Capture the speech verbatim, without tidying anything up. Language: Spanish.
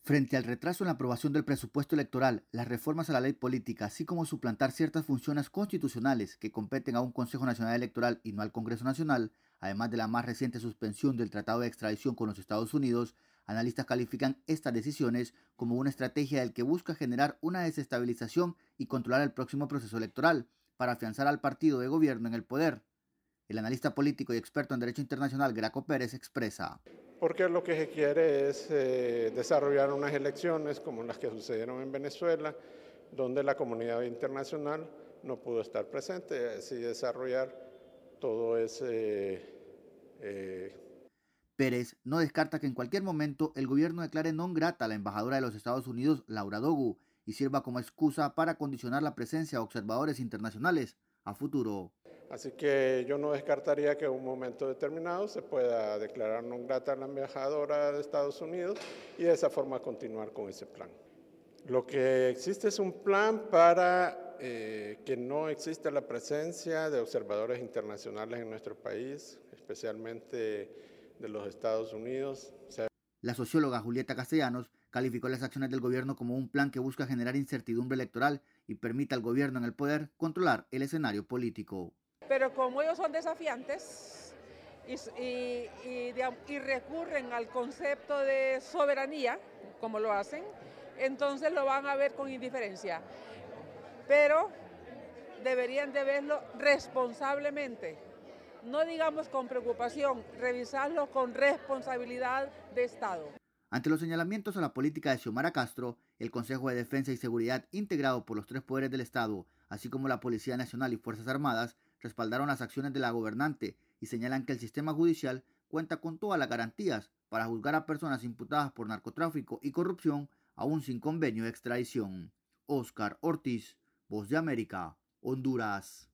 Frente al retraso en la aprobación del presupuesto electoral, las reformas a la ley política, así como suplantar ciertas funciones constitucionales que competen a un Consejo Nacional Electoral y no al Congreso Nacional, además de la más reciente suspensión del Tratado de Extradición con los Estados Unidos, analistas califican estas decisiones como una estrategia del que busca generar una desestabilización y controlar el próximo proceso electoral, para afianzar al partido de gobierno en el poder. El analista político y experto en Derecho Internacional Graco Pérez expresa: Porque lo que se quiere es eh, desarrollar unas elecciones como las que sucedieron en Venezuela, donde la comunidad internacional no pudo estar presente, así desarrollar todo ese... Eh... Pérez no descarta que en cualquier momento el gobierno declare non grata a la embajadora de los Estados Unidos, Laura Dogu, y sirva como excusa para condicionar la presencia de observadores internacionales a futuro. Así que yo no descartaría que en un momento determinado se pueda declarar non grata a la embajadora de Estados Unidos y de esa forma continuar con ese plan. Lo que existe es un plan para eh, que no exista la presencia de observadores internacionales en nuestro país, especialmente de los Estados Unidos. O sea, la socióloga Julieta Castellanos calificó las acciones del gobierno como un plan que busca generar incertidumbre electoral y permite al gobierno en el poder controlar el escenario político. Pero como ellos son desafiantes y, y, y, y recurren al concepto de soberanía, como lo hacen, entonces lo van a ver con indiferencia. Pero deberían de verlo responsablemente, no digamos con preocupación, revisarlo con responsabilidad de Estado. Ante los señalamientos a la política de Xiomara Castro, el Consejo de Defensa y Seguridad, integrado por los tres poderes del Estado, así como la Policía Nacional y Fuerzas Armadas, respaldaron las acciones de la gobernante y señalan que el sistema judicial cuenta con todas las garantías para juzgar a personas imputadas por narcotráfico y corrupción, aún sin convenio de extradición. Óscar Ortiz, Voz de América, Honduras.